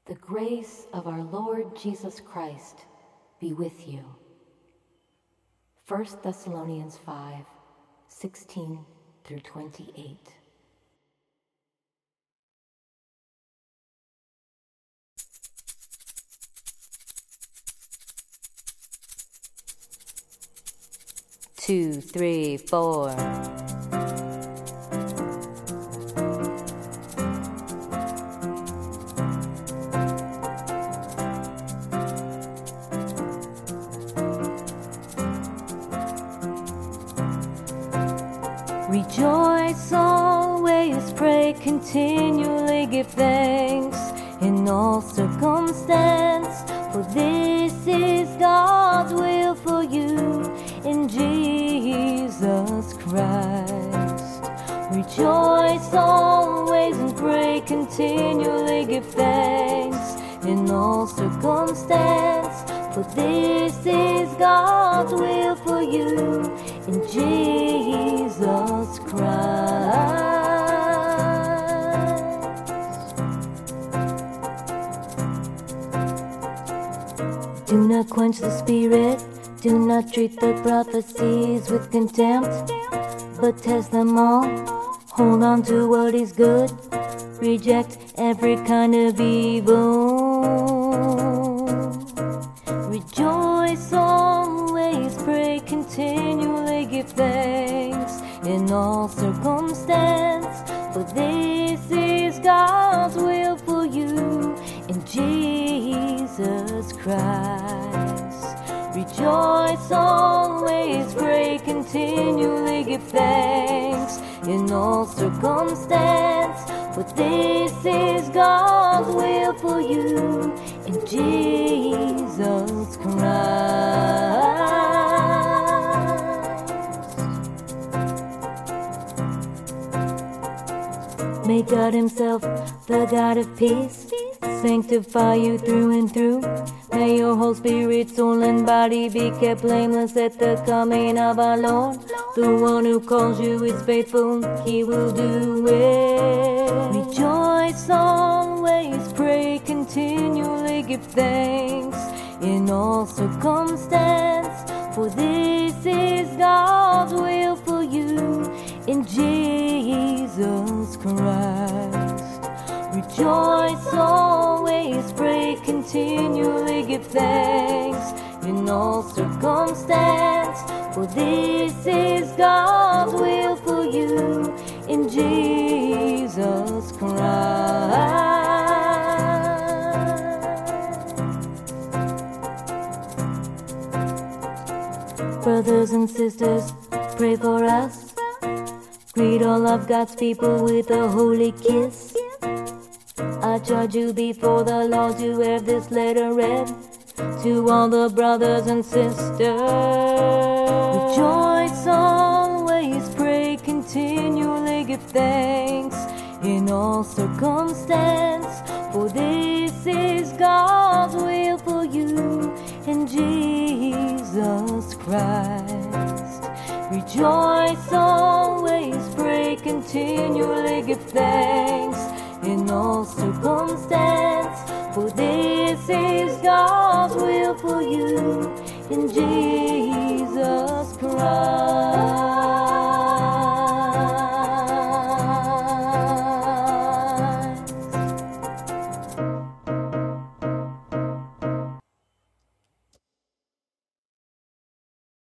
The grace of our Lord Jesus Christ be with you. 1 Thessalonians 5:16-28. Two, three, four. Rejoice always, pray continually, give thanks in all circumstance, for this is God's will for you in Jesus Christ. Rejoice always and pray continually, give thanks in all circumstance, for this is God's will for you in Jesus Christ. Do not quench the spirit, do not treat the prophecies with contempt, but test them all. Hold on to what is good, reject every kind of evil. Rejoice always, pray continually, give thanks in all circumstance, for this is God's will for you in Jesus Christ. Rejoice always, pray continually, give thanks in all circumstance, for this is God's will for you in Jesus Christ. May God Himself, the God of peace, sanctify you through and through. May your whole spirit, soul, and body be kept blameless at the coming of our Lord. The one who calls you is faithful, He will do it. Rejoice always, pray continually, give thanks in all circumstance, for this is God's will for you in Jesus Christ. Rejoice always, pray continually, give thanks in all circumstance, for this is God's will for you in Jesus Christ. Brothers and sisters, pray for us. Greet all of God's people with a holy kiss. I charge you before the Lord to have this letter read to all the brothers and sisters. Rejoice always, pray continually, give thanks in all circumstance, for this is God's will for you in Jesus Christ. Rejoice always, pray continually, give thanks in all circumstance, for this is God's will for you in Jesus.